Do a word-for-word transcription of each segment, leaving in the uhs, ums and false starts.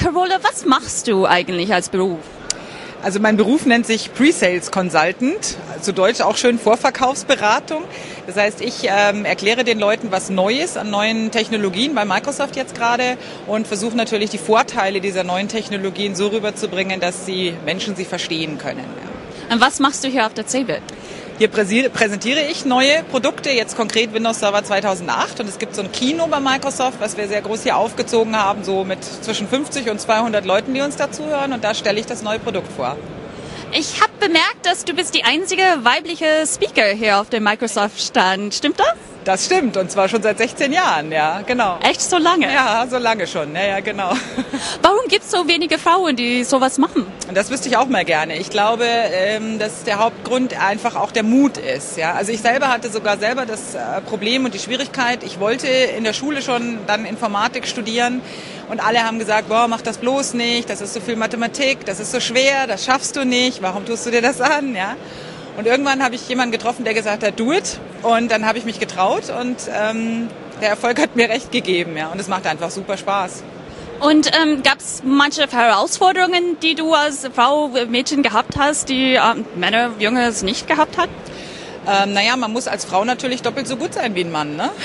Carola, was machst du eigentlich als Beruf? Also mein Beruf nennt sich Pre-Sales Consultant, zu Deutsch auch schön Vorverkaufsberatung. Das heißt, ich ähm, erkläre den Leuten was Neues an neuen Technologien bei Microsoft jetzt gerade und versuche natürlich die Vorteile dieser neuen Technologien so rüberzubringen, dass die Menschen sie verstehen können. Ja. Und was machst du hier auf der C eBIT? Hier präsentiere ich neue Produkte, jetzt konkret Windows Server zweitausendacht, und es gibt so ein Kino bei Microsoft, was wir sehr groß hier aufgezogen haben, so mit zwischen fünfzig und zweihundert Leuten, die uns dazuhören, und da stelle ich das neue Produkt vor. Ich habe bemerkt, dass du bist die einzige weibliche Speaker hier auf dem Microsoft-Stand. Stimmt das? Das stimmt, und zwar schon seit sechzehn Jahren, ja, genau. Echt so lange? Ja, so lange schon, ja, ja, genau. Warum gibt es so wenige Frauen, die sowas machen? Und das wüsste ich auch mal gerne. Ich glaube, ähm, dass der Hauptgrund einfach auch der Mut ist, ja. Also ich selber hatte sogar selber das äh, Problem und die Schwierigkeit, ich wollte in der Schule schon dann Informatik studieren und alle haben gesagt, boah, mach das bloß nicht, das ist so viel Mathematik, das ist so schwer, das schaffst du nicht, warum tust du dir das an, ja. Und irgendwann habe ich jemanden getroffen, der gesagt hat, do it. Und dann habe ich mich getraut und ähm, der Erfolg hat mir recht gegeben. Ja. Und es macht einfach super Spaß. Und ähm, gab es manche Herausforderungen, die du als Frau, Mädchen gehabt hast, die ähm, Männer, Jungs nicht gehabt hat? Ähm, naja, man muss als Frau natürlich doppelt so gut sein wie ein Mann, ne?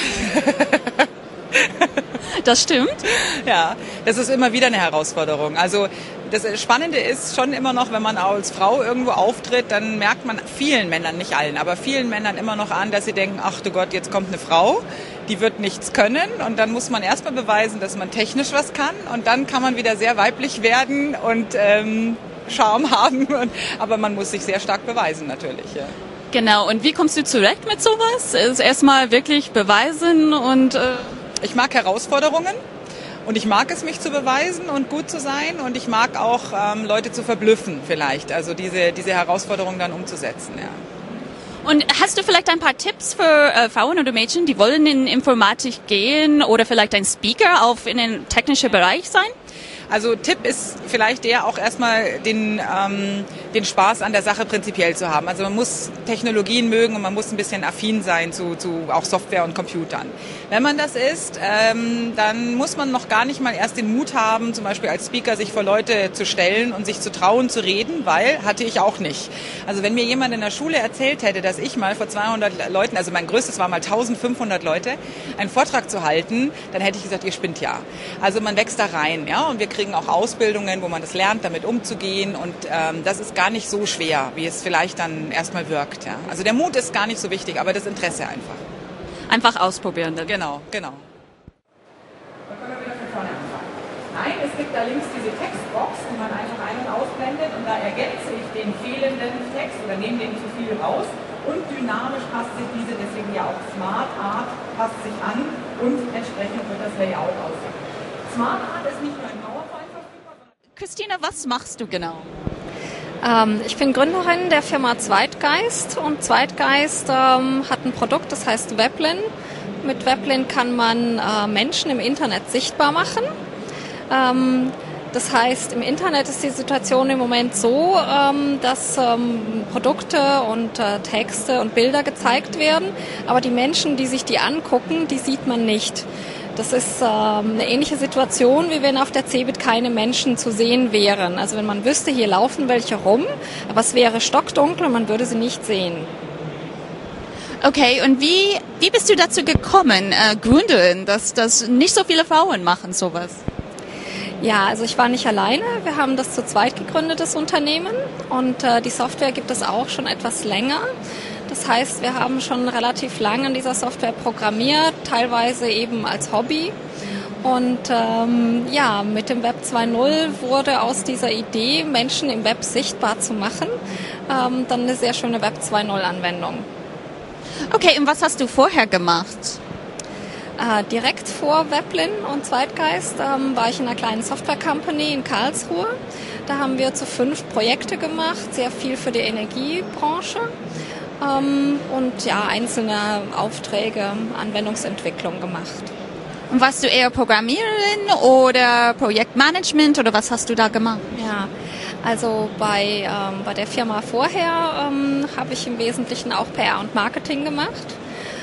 Das stimmt. Ja, das ist immer wieder eine Herausforderung. Also das Spannende ist schon immer noch, wenn man als Frau irgendwo auftritt, dann merkt man vielen Männern, nicht allen, aber vielen Männern immer noch an, dass sie denken, ach du Gott, jetzt kommt eine Frau, die wird nichts können, und dann muss man erstmal beweisen, dass man technisch was kann, und dann kann man wieder sehr weiblich werden und ähm, Charme haben, und, aber man muss sich sehr stark beweisen natürlich. Ja. Genau, und wie kommst du zurecht mit sowas? Ist erstmal wirklich beweisen und... Äh Ich mag Herausforderungen. Und ich mag es, mich zu beweisen und gut zu sein, und ich mag auch ähm, Leute zu verblüffen vielleicht, also diese, diese Herausforderung dann umzusetzen. Ja. Und hast du vielleicht ein paar Tipps für äh, Frauen oder Mädchen, die wollen in Informatik gehen oder vielleicht ein Speaker auf in den technischen Bereich sein? Also Tipp ist vielleicht der, auch erstmal den, ähm, den Spaß an der Sache prinzipiell zu haben. Also man muss Technologien mögen und man muss ein bisschen affin sein zu, zu auch Software und Computern. Wenn man das ist, ähm, dann muss man noch gar nicht mal erst den Mut haben, zum Beispiel als Speaker sich vor Leute zu stellen und sich zu trauen zu reden, weil hatte ich auch nicht. Also wenn mir jemand in der Schule erzählt hätte, dass ich mal vor zweihundert Leuten, also mein größtes war mal eintausendfünfhundert Leute, einen Vortrag zu halten, dann hätte ich gesagt, ihr spinnt ja. Also man wächst da rein, ja, und wir kriegen auch Ausbildungen, wo man das lernt, damit umzugehen, und ähm, das ist gar nicht so schwer, wie es vielleicht dann erstmal wirkt. Ja. Also der Mut ist gar nicht so wichtig, aber das Interesse einfach. Einfach ausprobieren. Dann. Genau, genau. Dann können wir wieder von vorne anfangen. Nein, es gibt da links diese Textbox, die man einfach ein- und ausblendet, und da ergänze ich den fehlenden Text oder nehme den zu viel raus, und dynamisch passt sich diese, deswegen ja auch Smart Art, passt sich an, und entsprechend wird das Layout aussehen. Smart Art ist nicht nur ein PowerPoint verfügbar. Christina, was machst du genau? Ähm, ich bin Gründerin der Firma Zweitgeist, und Zweitgeist ähm, hat ein Produkt, das heißt Weblin. Mit Weblin kann man äh, Menschen im Internet sichtbar machen. Ähm, das heißt, im Internet ist die Situation im Moment so, ähm, dass ähm, Produkte und äh, Texte und Bilder gezeigt werden, aber die Menschen, die sich die angucken, die sieht man nicht. Das ist ähm, eine ähnliche Situation, wie wenn auf der C eBIT keine Menschen zu sehen wären. Also wenn man wüsste, hier laufen welche rum, aber es wäre stockdunkel und man würde sie nicht sehen. Okay, und wie, wie bist du dazu gekommen, äh, Gründerin, dass, dass nicht so viele Frauen machen sowas? Ja, also ich war nicht alleine. Wir haben das zu zweit gegründet, das Unternehmen. Und äh, die Software gibt es auch schon etwas länger. Das heißt, wir haben schon relativ lange an dieser Software programmiert, teilweise eben als Hobby. Und ähm, ja, mit dem Web zwei Punkt null wurde aus dieser Idee, Menschen im Web sichtbar zu machen, ähm, dann eine sehr schöne Web zwei Punkt null-Anwendung. Okay, und was hast du vorher gemacht? Äh, direkt vor Weblin und Zweitgeist ähm, war ich in einer kleinen Software-Company in Karlsruhe. Da haben wir zu fünf Projekte gemacht, sehr viel für die Energiebranche. Ähm, und ja, einzelne Aufträge, Anwendungsentwicklung gemacht. Und warst du eher Programmiererin oder Projektmanagement oder was hast du da gemacht? Ja, also bei, ähm, bei der Firma vorher ähm, habe ich im Wesentlichen auch P R und Marketing gemacht.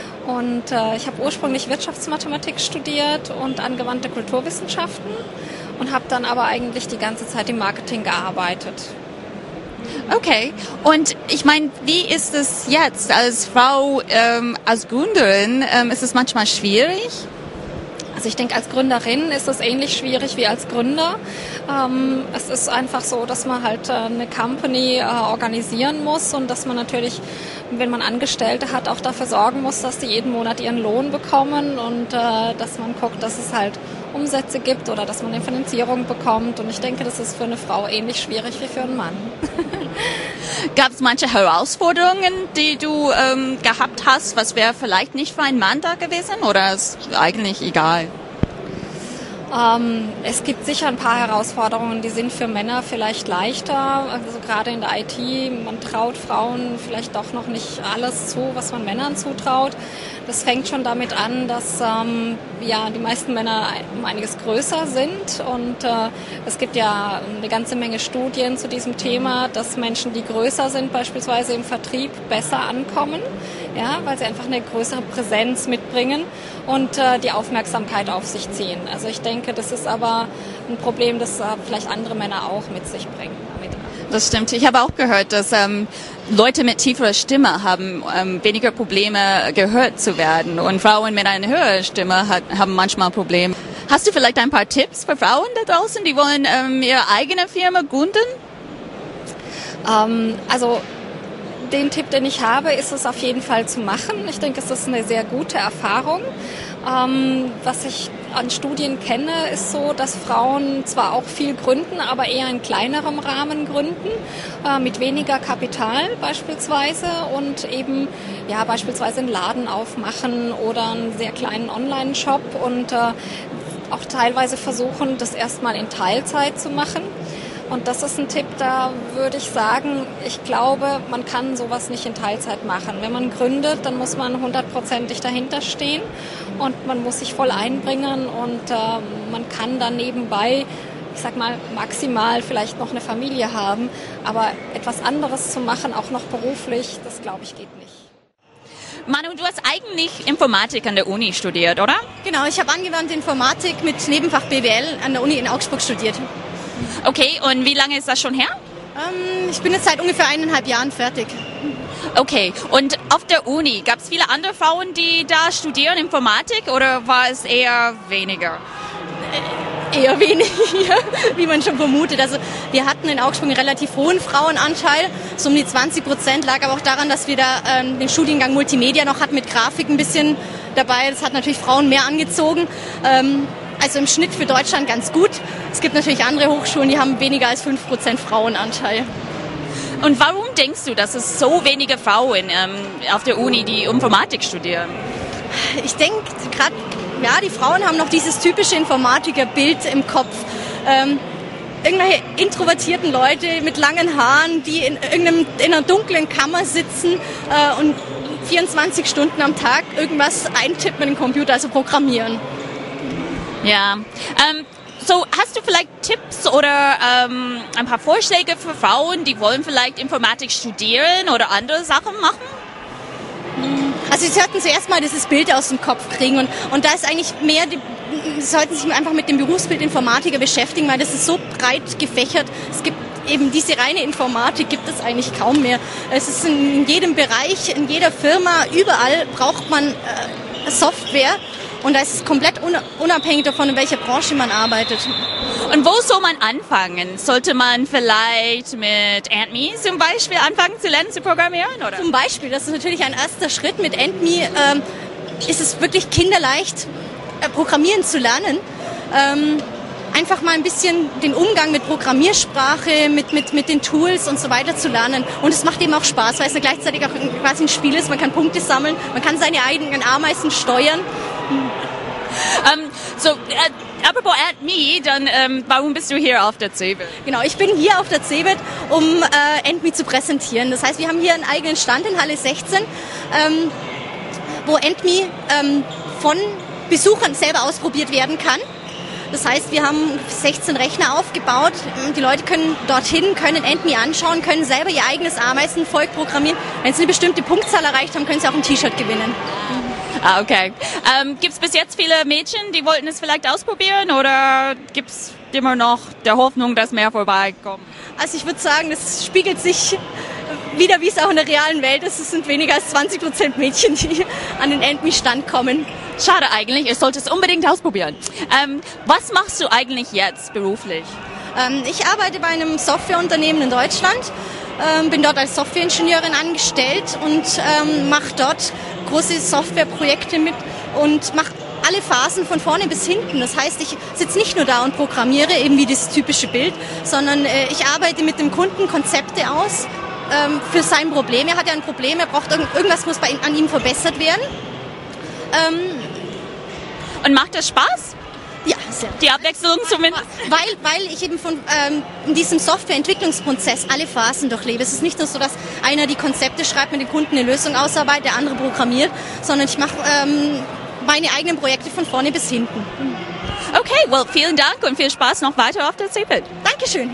Und äh, ich habe ursprünglich Wirtschaftsmathematik studiert und angewandte Kulturwissenschaften. und habe dann aber eigentlich die ganze Zeit im Marketing gearbeitet. Okay, und ich meine, wie ist es jetzt als Frau, ähm, als Gründerin? Ähm, ist es manchmal schwierig? Also ich denke, als Gründerin ist es ähnlich schwierig wie als Gründer. Ähm, es ist einfach so, dass man halt äh, eine Company äh, organisieren muss und dass man natürlich, wenn man Angestellte hat, auch dafür sorgen muss, dass die jeden Monat ihren Lohn bekommen und äh, dass man guckt, dass es halt Umsätze gibt oder dass man eine Finanzierung bekommt. Und ich denke, das ist für eine Frau ähnlich schwierig wie für einen Mann. Gab es manche Herausforderungen, die du ähm, gehabt hast? Was wäre vielleicht nicht für einen Mann da gewesen oder ist eigentlich egal? Ähm, es gibt sicher ein paar Herausforderungen, die sind für Männer vielleicht leichter. Also gerade in der I T, man traut Frauen vielleicht doch noch nicht alles zu, was man Männern zutraut. Das fängt schon damit an, dass ähm, ja, die meisten Männer um einiges größer sind und äh, es gibt ja eine ganze Menge Studien zu diesem Thema, dass Menschen, die größer sind, beispielsweise im Vertrieb besser ankommen, ja, weil sie einfach eine größere Präsenz mitbringen und äh, die Aufmerksamkeit auf sich ziehen. Also ich denke, das ist aber ein Problem, das äh, vielleicht andere Männer auch mit sich bringen. Mit. Das stimmt. Ich habe auch gehört, dass ähm, Leute mit tieferer Stimme haben ähm, weniger Probleme, gehört zu werden. Und Frauen mit einer höheren Stimme hat, haben manchmal Probleme. Hast du vielleicht ein paar Tipps für Frauen da draußen, die wollen ähm, ihre eigene Firma gründen? Ähm, also den Tipp, den ich habe, ist es auf jeden Fall zu machen. Ich denke, es ist eine sehr gute Erfahrung. Ähm, was ich an Studien kenne, ist so, dass Frauen zwar auch viel gründen, aber eher in kleinerem Rahmen gründen, äh, mit weniger Kapital beispielsweise und eben ja beispielsweise einen Laden aufmachen oder einen sehr kleinen Online-Shop und äh, auch teilweise versuchen, das erstmal in Teilzeit zu machen. Und das ist ein Tipp, da würde ich sagen, ich glaube, man kann sowas nicht in Teilzeit machen. Wenn man gründet, dann muss man hundertprozentig dahinter stehen und man muss sich voll einbringen und äh, man kann dann nebenbei, ich sag mal, maximal vielleicht noch eine Familie haben, aber etwas anderes zu machen, auch noch beruflich, das glaube ich geht nicht. Manu, du hast eigentlich Informatik an der Uni studiert, oder? Genau, ich habe angewandte Informatik mit Nebenfach B W L an der Uni in Augsburg studiert. Okay, und wie lange ist das schon her? Ähm, ich bin jetzt seit ungefähr eineinhalb Jahren fertig. Okay, und auf der Uni, gab es viele andere Frauen, die da studieren Informatik oder war es eher weniger? Äh, eher weniger, wie man schon vermutet. Also wir hatten in Augsburg einen relativ hohen Frauenanteil, so um die zwanzig Prozent, lag aber auch daran, dass wir da ähm, den Studiengang Multimedia noch hatten mit Grafik ein bisschen dabei. Das hat natürlich Frauen mehr angezogen. Ähm, Also im Schnitt für Deutschland ganz gut. Es gibt natürlich andere Hochschulen, die haben weniger als fünf Prozent Frauenanteil. Und warum denkst du, dass es so wenige Frauen ähm, auf der Uni, die Informatik studieren? Ich denke gerade, ja, die Frauen haben noch dieses typische Informatikerbild im Kopf. Ähm, irgendwelche introvertierten Leute mit langen Haaren, die in, irgendeinem, in einer dunklen Kammer sitzen äh, und vierundzwanzig Stunden am Tag irgendwas eintippen mit dem Computer, also programmieren. Ja, ähm, so hast du vielleicht Tipps oder ähm, ein paar Vorschläge für Frauen, die wollen vielleicht Informatik studieren oder andere Sachen machen? Also sie sollten zuerst mal dieses Bild aus dem Kopf kriegen und, und da ist eigentlich mehr, die, sie sollten sich einfach mit dem Berufsbild Informatiker beschäftigen, weil das ist so breit gefächert. Es gibt eben diese reine Informatik, gibt es eigentlich kaum mehr. Es ist in jedem Bereich, in jeder Firma, überall braucht man äh, Software. Und da ist es komplett unabhängig davon, in welcher Branche man arbeitet. Und wo soll man anfangen? Sollte man vielleicht mit Ant Me zum Beispiel anfangen zu lernen zu programmieren? Oder? Zum Beispiel, das ist natürlich ein erster Schritt. Mit Ant Me ähm, ist es wirklich kinderleicht, äh, programmieren zu lernen. Ähm, einfach mal ein bisschen den Umgang mit Programmiersprache, mit, mit, mit den Tools und so weiter zu lernen. Und es macht eben auch Spaß, weil es gleichzeitig auch quasi ein Spiel ist. Man kann Punkte sammeln, man kann seine eigenen Ameisen steuern. Um, so, äh, apropos Ant Me, dann ähm, warum bist du hier auf der CeBIT? Genau, ich bin hier auf der CeBIT, um äh, Ant Me zu präsentieren. Das heißt, wir haben hier einen eigenen Stand in Halle sechzehn, ähm, wo Ant Me ähm, von Besuchern selber ausprobiert werden kann. Das heißt, wir haben sechzehn Rechner aufgebaut. Die Leute können dorthin, können Ant Me anschauen, können selber ihr eigenes Ameisenvolk programmieren. Wenn sie eine bestimmte Punktzahl erreicht haben, können sie auch ein T-Shirt gewinnen. Ah, okay. Ähm, gibt es bis jetzt viele Mädchen, die wollten es vielleicht ausprobieren oder gibt es immer noch der Hoffnung, dass mehr vorbeikommen? Also ich würde sagen, das spiegelt sich wieder, wie es auch in der realen Welt ist. Es sind weniger als zwanzig Prozent Mädchen, die an den Endmi-Stand kommen. Schade eigentlich, ich sollte es unbedingt ausprobieren. Ähm, was machst du eigentlich jetzt beruflich? Ähm, ich arbeite bei einem Softwareunternehmen in Deutschland, ähm, bin dort als Softwareingenieurin angestellt und ähm, mache dort große Softwareprojekte mit und mache alle Phasen von vorne bis hinten. Das heißt, ich sitze nicht nur da und programmiere, eben wie das typische Bild, sondern äh, ich arbeite mit dem Kunden Konzepte aus ähm, für sein Problem. Er hat ja ein Problem, er braucht irgend, irgendwas muss bei ihm, an ihm verbessert werden. Ähm, Und macht das Spaß? Ja, sehr. Die Abwechslung zumindest? Weil, weil ich eben von ähm, in diesem Softwareentwicklungsprozess alle Phasen durchlebe. Es ist nicht nur so, dass einer die Konzepte schreibt, mit dem Kunden eine Lösung ausarbeitet, der andere programmiert, sondern ich mache ähm, meine eigenen Projekte von vorne bis hinten. Okay, well, vielen Dank und viel Spaß noch weiter auf der C-Bild. Dankeschön.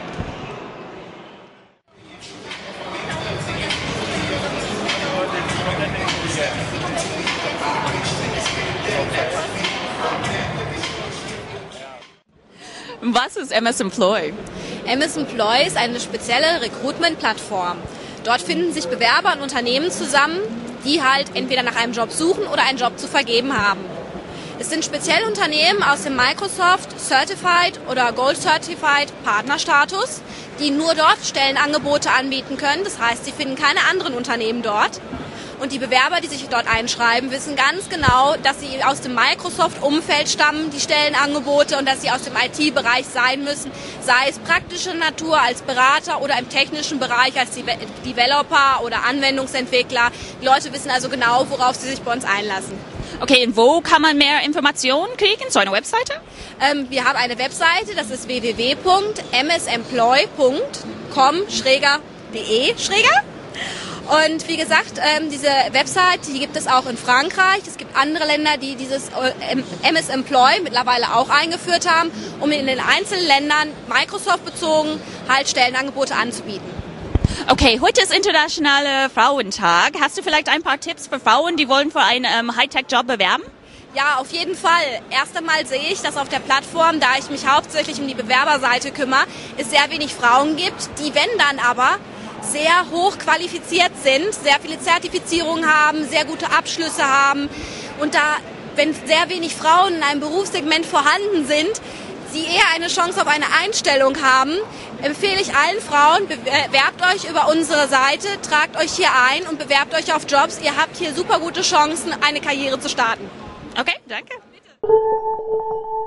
Was ist M S Employ? M S Employ ist eine spezielle Recruitment-Plattform. Dort finden sich Bewerber und Unternehmen zusammen, die halt entweder nach einem Job suchen oder einen Job zu vergeben haben. Es sind spezielle Unternehmen aus dem Microsoft Certified oder Gold Certified Partnerstatus, die nur dort Stellenangebote anbieten können. Das heißt, sie finden keine anderen Unternehmen dort. Und die Bewerber, die sich dort einschreiben, wissen ganz genau, dass sie aus dem Microsoft-Umfeld stammen, die Stellenangebote, und dass sie aus dem I T-Bereich sein müssen, sei es praktischer Natur als Berater oder im technischen Bereich als Developer oder Anwendungsentwickler. Die Leute wissen also genau, worauf sie sich bei uns einlassen. Okay, und wo kann man mehr Informationen kriegen? So eine Webseite? Ähm, wir haben eine Webseite, das ist w w w punkt m s employ punkt com schräger de schräger. Und wie gesagt, ähm, diese Website, die gibt es auch in Frankreich. Es gibt andere Länder, die dieses M S Employ mittlerweile auch eingeführt haben, um in den einzelnen Ländern Microsoft bezogen halt Stellenangebote anzubieten. Okay, heute ist Internationaler Frauentag. Hast du vielleicht ein paar Tipps für Frauen, die wollen für einen ähm, Hightech-Job bewerben? Ja, auf jeden Fall. Erst einmal sehe ich, dass auf der Plattform, da ich mich hauptsächlich um die Bewerberseite kümmere, es sehr wenig Frauen gibt, die, wenn dann aber, sehr hoch qualifiziert sind, sehr viele Zertifizierungen haben, sehr gute Abschlüsse haben. Und da, wenn sehr wenig Frauen in einem Berufssegment vorhanden sind, sie eher eine Chance auf eine Einstellung haben, empfehle ich allen Frauen, bewerbt euch über unsere Seite, tragt euch hier ein und bewerbt euch auf Jobs. Ihr habt hier super gute Chancen, eine Karriere zu starten. Okay, danke. Bitte.